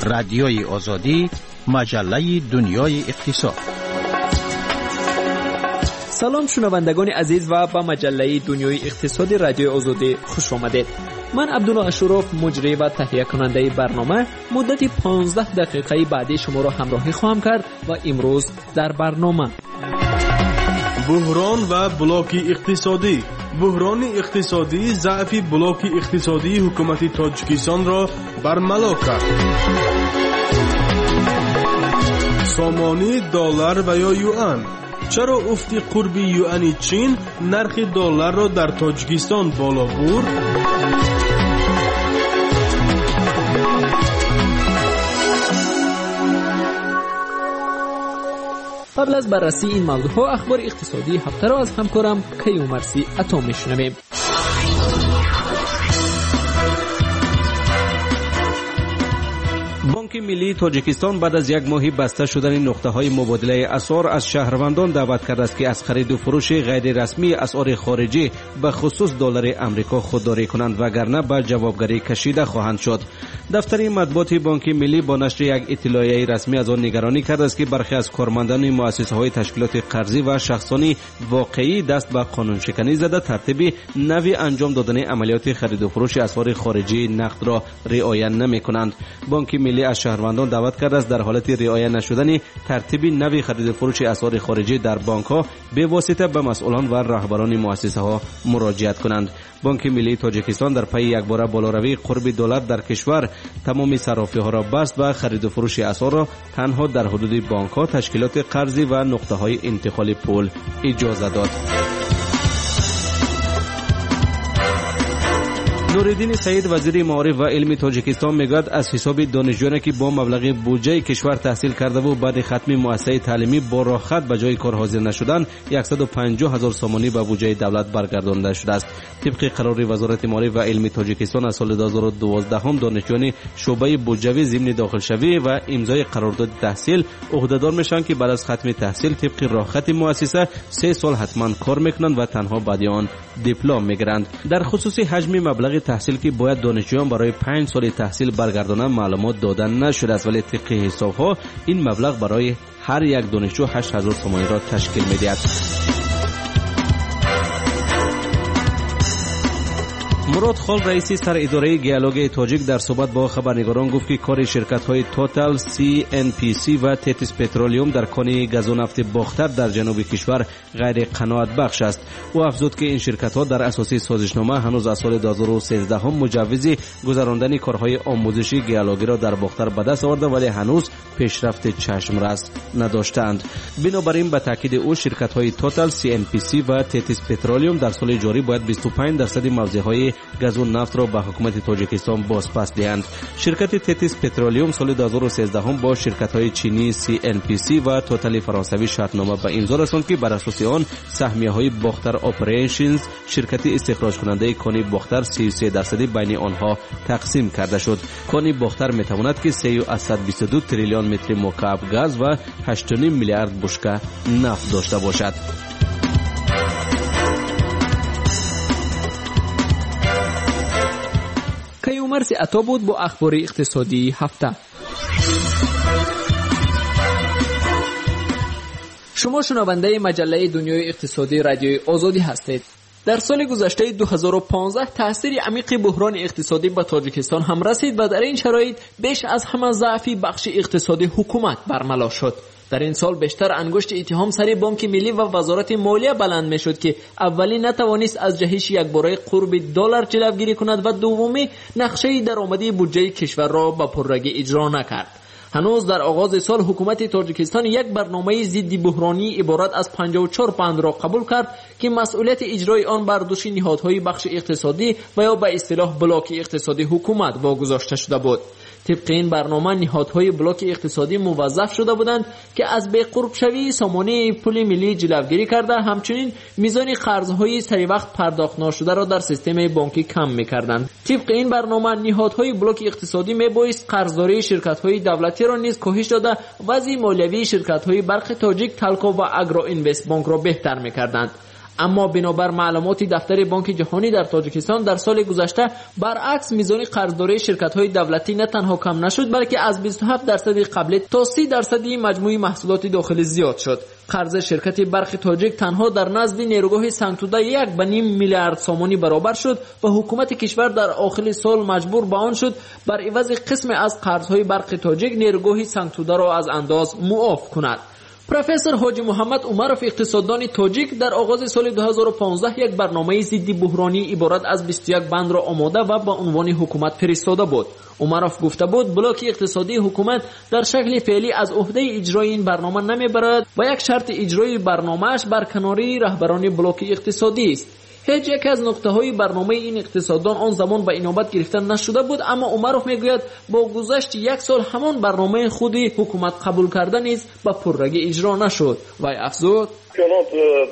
رادیوی آزادی، مجله دنیای اقتصاد. سلام شنوندگان عزیز و به مجله دنیای اقتصاد رادیوی آزادی خوش آمدید. من عبدالله اشرف، مجری و تهیه کننده برنامه، مدت 15 دقیقه بعدی شما را همراهی خواهم کرد و امروز در برنامه بحران و بلاک اقتصادی. بحران اقتصادی ضعف بلاک اقتصادی حکومت تاجیکستان را برملا کرد. سامانی دلار و یا یوان. چرا افت قرب یوان چین نرخ دلار را در تاجیکستان بالا برد؟ قبل از بررسی این موضوعها اخبار اقتصادی هفته را از همکارم کیومرثی عطا میشنویم. بانک ملی تاجیکستان بعد از یک ماه بسته شدن نقطه‌های مبادله اسعار از شهروندان دعوت کرده است که از خرید و فروش غیر رسمی اسعار خارجی به خصوص دلار آمریکا خودداری کنند وگرنه به جوابگری کشیده خواهند شد. دفتر مطبوعات بانک ملی با نشر یک اطلاعیه رسمی از آن نگرانی کرده است که برخی از کارمندان مؤسسه‌های تشکیلات قرضی و شخصانی واقعی دست به قانون شکنی زده ترتیب نوی انجام دادن عملیات خرید و فروش اسعار خارجی نقد را رعایت نمی‌کنند. بانک ملی از شهروندان دعوت کرده است در حالت رعایت نشدن ترتیب نوی خرید و فروش اسعار خارجی در بانک‌ها به واسطه به مسئولان و رهبران مؤسسه‌ها مراجعت کنند. بانک ملی تاجیکستان در پی یک بار بالاروی قرب دلار در کشور تمامی صرافی‌ها را بست و خرید و فروش اسعار را تنها در حدود بانک‌ها، تشکیلات قرضی و نقطه‌های انتقال پول اجازه داد. نوردین سعید وزیر معارف و علم تاجیکستان میگوید از حساب دانشجویانی که با مبلغ بودجه کشور تحصیل کرده و بعد ختم مؤسسه تعلیمی با راحت به جای کار حاضر نشدن 150,000 سامانی به بودجه دولت برگردانده شده است. طبق قرار وزارت معارف و علم تاجیکستان از سال 2012 هم دانشجویان شعبه بودجوی ضمن داخلشوی و امضای قرارداد تحصیل عهدهدار میشن که بعد از ختم تحصیل طبق راحت مؤسسه 3 سال حتما کار میکنند و تنها بعد آن دیپلم میگیرند. در خصوص حجم مبلغ تحصیل که باید دانشجویان برای 5 سال تحصیل برگردانند معلومات دادن نشده است، ولی طبق حساب‌ها این مبلغ برای هر یک دانشجو 8,000 سامانی را تشکیل می‌دهد. مراد خال رئیس سر اداره گیالوگ تاجیک در صحبت با خبرنگاران گفت که کار شرکت‌های توتال، CNPC و تتیس پترولیوم در کان گاز و نفت باختر در جنوب کشور غیر قناعت بخش است. او افزود که این شرکت‌ها در اساس سازشنامه هنوز از سال 2013 هم مجوز گذراندن کارهای آموزشی گیالوگی را در باختر به دست آورده ولی هنوز پیشرفت چشم‌رس نداشتند. بنابراین به تاکید او شرکت‌های توتال، CNPC و تتیس پترولیوم در سال جاری باید 25% موضع‌های گاز و نفت را به حکومت تاجیکستان بازپس دهند. شرکت تتیس پترولیوم سال 2013 هم با شرکت‌های چینی CNPC و توتال فرانسوی شرطنامه به امضا رساند که بر اساس آن سهمیه‌های باختر اپریشنز شرکت استخراج کننده کان باختر 33% بین آنها تقسیم کرده شد. کان باختر می‌تواند که 322 تریلیون متر مکعب گاز و 8.5 میلیارد بشکه نفت داشته باشد. کیومرثی عطا بود با اخبار اقتصادی هفته. شما شنونده مجله دنیای اقتصادی رادیوی آزادی هستید. در سال گذشته 2015 تاثیر عمیق بحران اقتصادی به تاجیکستان هم رسید و در این شرایط بیش از همه ضعفی بخش اقتصادی حکومت برملا شد. در این سال بیشتر انگشت اتهام سر بانک ملی و وزارت مالیه بلند می شد که اولی نتوانست از جهش یک باره قرب دلار جلوگیری کند و دومی نقشه درآمدی بودجه کشور را به پررگی اجرا نکرد. هنوز در آغاز سال حکومت تاجیکستان یک برنامه ضد بحرانی عبارت از 54 بند را قبول کرد که مسئولیت اجرای آن بر دوش نهادهای بخش اقتصادی و یا به اصطلاح بلاک اقتصادی حکومت واگذاشته شده بود. طبق این برنامه نهادهای بلاک اقتصادی موظف شده بودند که از بی قرب شوی سامانه پول ملی جلوگیری کرده، همچنین میزان قرضهای سری وقت پرداخت نشده را در سیستم بانکی کم می‌کردند. طبق این برنامه نهادهای بلاک اقتصادی میبایست قرضداری شرکت‌های دولتی را نیز کاهش داده وضع مالیوی شرکت‌های برق تاجیک، تلکو و اگرو اینوست بانک را بهتر می‌کردند. اما بنابر معلومات دفتر بانک جهانی در تاجیکستان در سال گذشته برعکس میزان قرضداری شرکت‌های دولتی نه تنها کم نشد بلکه از 27% قبل تا 30% مجموع محصولات داخلی زیاد شد. قرض شرکت برق تاجیک تنها در نزد نیروگاه سنگتوده 1.5 میلیارد سامانی برابر شد و حکومت کشور در آخر سال مجبور به آن شد بر عوض قسم از قرض‌های برق تاجیک نیروگاه سنگتوده را از انداز معاف کند. پروفسور حاجی محمد عمروف اقتصاددان تاجیک در آغاز سال 2015 یک برنامه ضد بحرانی عبارت از 21 بند را آماده و با عنوان حکومت فرستاده بود. عمروف گفته بود بلاک اقتصادی حکومت در شکل فعلی از عهده اجرای این برنامه نمیبرد و یک شرط اجرای برنامه‌اش برکناری رهبران بلاک اقتصادی است. هیچ یک از نقطه‌های برنامه این اقتصاددان آن زمان به اینابت گرفته نشده بود، اما عمروف میگوید با گذشت یک سال همان برنامه خودی حکومت قبول کرده نیز به پررگی اجرا نشد. وی افزود جناب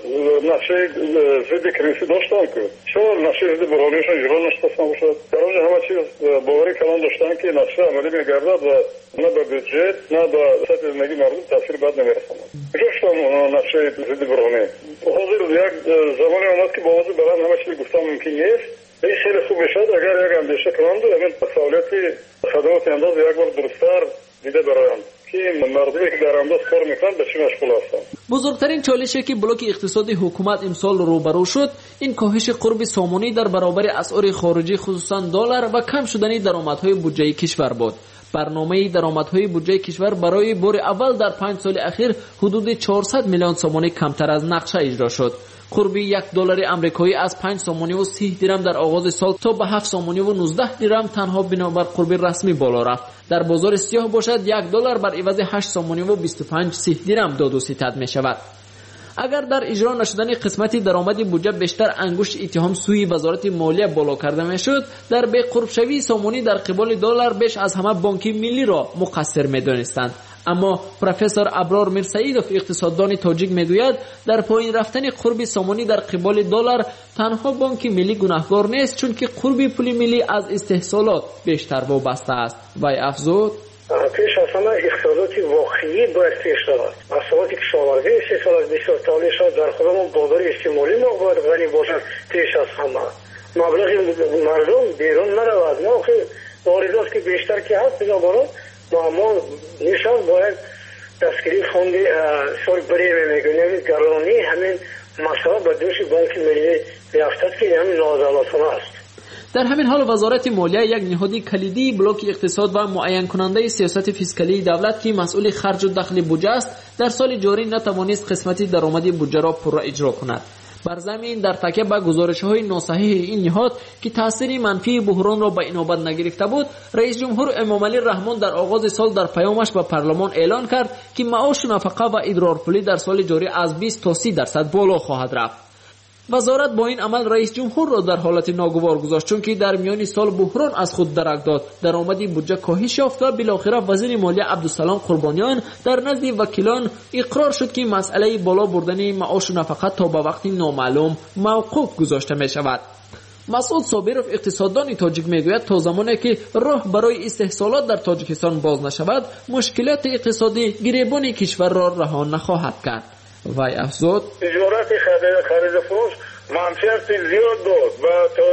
نقشه ضد کرنسی داشتن که چرا نقشه ضد بحرانیشان اجرا نشدستان باشد؟ در آنجا همه چیز باوری کلان داشتن که نقشه عملی میگردد و نه به بودجت نه به سطح زندگی مردم تاثیر بد نمیرساند. گفتم نقشه ضد بحرانی حاضر یک زمانی آمد که با آواز بلند همه چیز گفتن ممکن نیست. این خیلی خوب میشد اگر یک اندیشه کنند و همین فعالیت خدمات انداز یک بار درست‌تر دیده برایند که مردمی که در انداز کار میکنند به چی مشغول هستند. بزرگترین چالشی که بلاک اقتصادی حکومت امسال روبرو شد این کاهش قرب سامانی در برابر اسعار خارجی خصوصا دلار و کم شدن درآمدهای بودجه کشور بود. برنامه درآمدهای بودجه کشور برای بار اول در 5 سال اخیر حدود 400 میلیون سامانی کمتر از نقشه اجرا شد. قرب $1 آمریکایی از 5 سامانی و 30 درم در آغاز سال تا به 7 سامانی و 19 درم تنها بنابر قرب رسمی بالا رفت. در بازار سیاه باشد $1 بر عوض 8 سامانی و 25 درم داد و ستد می شود. اگر در اجرا نشدن قسمتی درآمد بودجه بیشتر انگشت اتهام سوی وزارت مالیه بالا کرده میشد، در بی قرب شوی سامانی در قبال دلار بیش از همه بانک ملی را مقصر می‌دانستند. اما پروفسور ابرار میرسعیدوف اقتصاددان تاجیک میگوید در پایین رفتن قرب سامانی در قبال دلار تنها بانک ملی گناهکار نیست، چون که قرب پول ملی از استحصالات بیشتر وابسته است. وی افزود پیش از همه اقتصادات واقعی باید پیش رود. اقتصادی کشاورزی استحصالات بسیار تعالیش در خودمون بازار استعمالی ما باید غنی باشد. پیش از همه مبلغ مردم بیرون نرود. ما واردات که بیشتر که هست بنابراین ما نشان باید دستگیری فوند سال بری میگونیم گرانی همین مسئله به دوش بانک ملی میافتد که همین نازالاتانه است. در همین حال وزارت مالیه یک نهاد کلیدی بلاک اقتصاد و معین کننده سیاست فیسکالی دولت که مسئول خرج و دخل بودجه است در سال جاری نتوانست قسمتی درآمد بودجه را پورا اجرا کند. بر ضمن در تکیه به گزارش‌های ناصحیح این نهاد که تأثیر منفی بحران را به اینابت نگرفته بود، رئیس جمهور امامعلی رحمان در آغاز سال در پیامش به پارلمان اعلان کرد که معاش نفقه و ادرارپولی در سال جاری از 20 تا 30% بالا خواهد رفت. وزارت با این عمل رئیس جمهور را در حالت ناگوار گذاشت، چون که در میان سال بحران از خود درک داد. درآمد بودجه کاهش یافت و بالاخره وزیر مالیه عبدالسلام قربانیان در نزد وکیلان اقرار شد که مسئله بالا بردن معاش و نفقه تا به وقت نامعلوم موقوف گذاشته می شود. مسعود صابرов اقتصاددان تاجیک میگوید تا زمانی که راه برای استحصالات در تاجیکستان باز نشود مشکلات اقتصادی گریبان کشور را رها نخواهد کرد. وی افزود تجارت خرید فروش منفیت زیاد داد و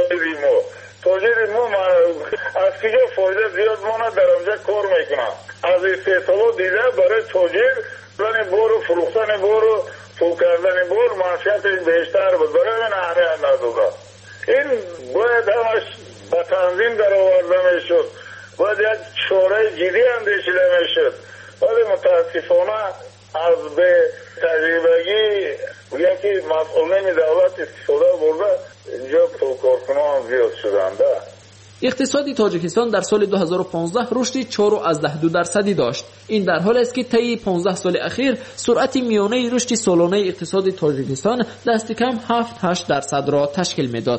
تاجر ما از کجا فایده زیاد مانه در آنجا کار میکنن. از استحصالات دیده برای تاجر برای بار و فروختن بار و تو کردن بار منفیت بیشتر بود. برای من اهمیت نداده. این باید همش به تنظیم در آورده میشد، باید یک چاره جدی اندیشیده میشد، ولی متاسفانه از به تجربگی یکی مسئولین دولت استفاده برده اینجا کارکنان زیاد شدند. اقتصاد تاجیکستان در سال 2015 رشد 4.2% داشت. این در حالی است که طی 15 سال اخیر سرعت میانه رشد سالانه اقتصاد تاجیکستان دست کم 7-8% را تشکیل میداد.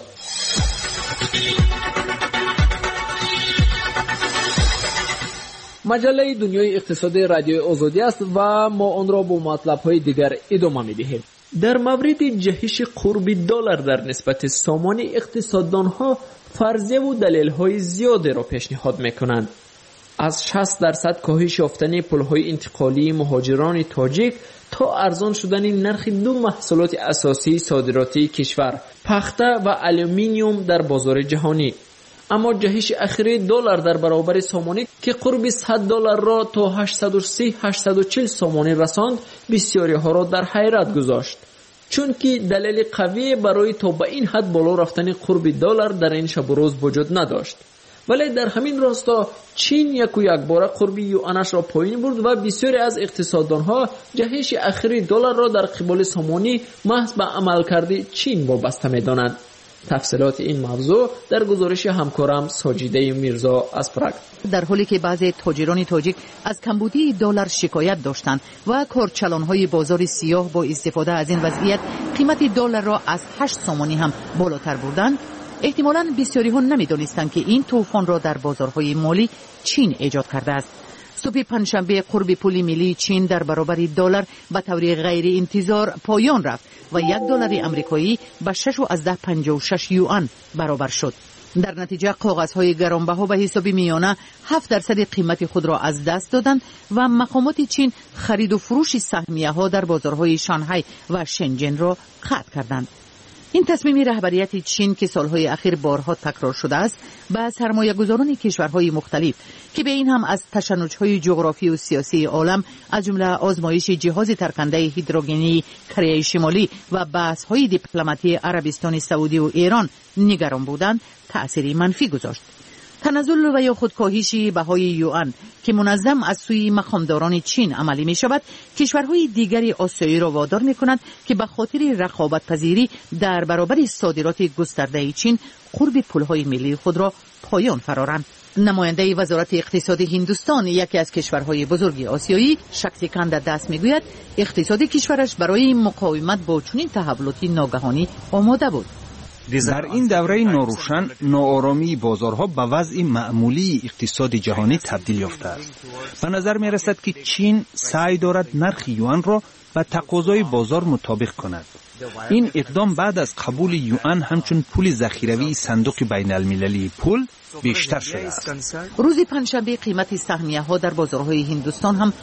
مجله دنیای اقتصادی رادیو آزادی است و ما آن را با مطلب‌های دیگر ادامه می‌دهیم. در مورد جهش قرب دلار در نسبت سامانی اقتصاددان‌ها فرضیه و دلیل‌های زیادی را پیشنهاد می‌کنند. از 60% کاهش یافتن پل‌های انتقالی مهاجران تاجیک تا ارزان شدن نرخ دو محصولات اساسی صادراتی کشور، پخته و آلومینیوم در بازار جهانی. اما جهش اخیر دلار در برابر سامانی که قرب $100 را تا 830-840 سامانی رساند، بسیاری ها را در حیرت گذاشت، چون که دلیل قوی برای تا به این حد بالا رفتن قرب دلار در این شب و روز وجود نداشت. ولی در همین راستا چین یک بار قرب یوانش را پایین برد و بسیاری از اقتصاددانها جهش اخیر دلار را در قبال سامانی محض به عملکرد چین وابسته می‌دانند. تفصیلات این موضوع در گزارش همکارم ساجیده میرزا از پراگ. در حالی که بعضی تاجران تاجیک از کمبودی دلار شکایت داشتند و کارچلان‌های بازار سیاه با استفاده از این وضعیت قیمت دلار را از 8 سامانی هم بالاتر بردند، احتمالاً بسیاری ها نمی‌دانستند که این طوفان را در بازارهای مالی چین ایجاد کرده است. صبح پنجشنبه قرب پول ملی چین در برابر دلار به طور غیر انتظار پایان رفت و $1 آمریکایی به 6.56 یوان برابر شد. در نتیجه کاغذهای گرانبها به حساب میانه 7% قیمت خود را از دست دادند و مقامات چین خرید و فروش سهمیه‌ها در بازارهای شانگهای و شنجن را قطع کردند. این تصمیم رهبریت چین که سالهای اخیر بارها تکرار شده است، به سرمایه‌گذاران کشورهای مختلف که به این هم از تشنج‌های جغرافی و سیاسی عالم از جمله آزمایش جهاز ترکنده هیدروژنی کره شمالی و بحث‌های دیپلماتی عربستان سعودی و ایران نگران بودند، تأثیری منفی گذاشت. تنزل و یا خودکاهی بهای یوان که منظم از سوی مقامداران چین عملی می شود، کشورهای دیگری آسیایی را وادار می کند که به خاطر رقابت پذیری در برابر صادرات گسترده چین قرب پولهای ملی خود را پایان فرارند. نماینده وزارت اقتصاد هندوستان، یکی از کشورهای بزرگ آسیایی، شکتیکاند دست میگوید اقتصاد کشورش برای مقاومت با چنین تحولاتی ناگهانی آماده بود. در این دوره ناروشن، ناآرامی بازارها به وضع معمولی اقتصاد جهانی تبدیل یافته است. به نظر می رسد که چین سعی دارد نرخ یوان را به تقاضای بازار مطابق کند. این اقدام بعد از قبول یوان همچون پول ذخیروی صندوق بین المللی پول بیشتر شده است. روز پنجشنبه قیمت سهمیه‌ها در بازارهای هندوستان هم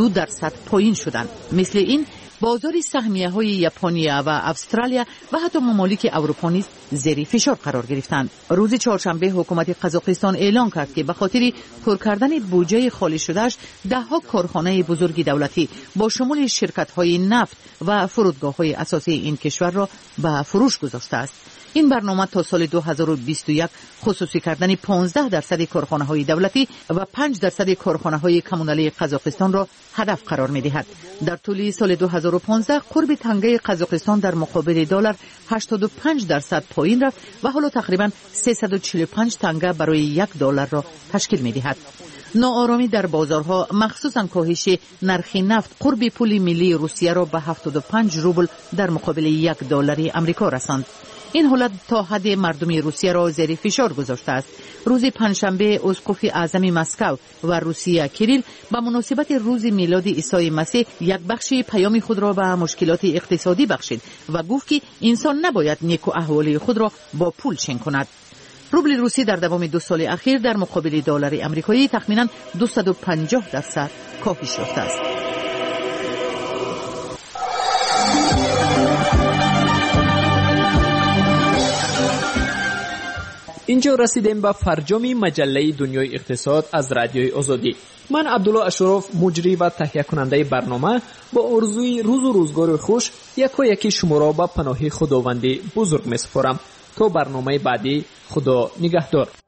2% پایین شدند. مثل این بازار سهمیه‌های ژاپنیا و استرالیا و حتی ممالک اروپا نیز زیر فشار قرار گرفتند. روز چهارشنبه حکومت قزاقستان اعلام کرد که به خاطر پر کردن بودجه خالی شدهش 10 کارخانه بزرگ دولتی با شمول شرکت‌های نفت و فرودگاه‌های اساسی این کشور را به فروش گذاشته است. این برنامه تا سال 2021 خصوصی کردن 15% کارخانه‌های دولتی و 5% کارخانه‌های کمونالی قزاقستان را هدف قرار می‌دهد. در طول سال 2015 قرب تنگه قزاقستان در مقابل دلار 85% پایین رفت و حالا تقریباً 345 تنگه برای $1 را تشکیل می‌دهد. ناآرامی در بازارها، مخصوصاً کاهش نرخ نفت قرب پول ملی روسیه را به 75 روبل در مقابل $1 آمریکا رساند. این حالت تا حد مردم روسیه را زیر فشار گذاشته است. روز پنجشنبه اسقف اعظم مسکو و روسیه کریل به مناسبت روز میلاد عیسی مسیح یک بخش پیام خود را به مشکلات اقتصادی بخشید و گفت که انسان نباید نیک و احوالی خود را با پول چین کند. روبل روسی در دوام 2 سال اخیر در مقابل دلار آمریکایی تخمینا 250% کاهش یافته است. اینجا رسیدیم به فرجام مجله دنیای اقتصاد از رادیوی آزادی. من عبدالله اشرف، مجری و تهیه کننده برنامه، با آرزوی روز و روزگار خوش یکی شما را به پناه خداوند بزرگ می‌سپارم. تا برنامه بعدی، خدا نگهدار.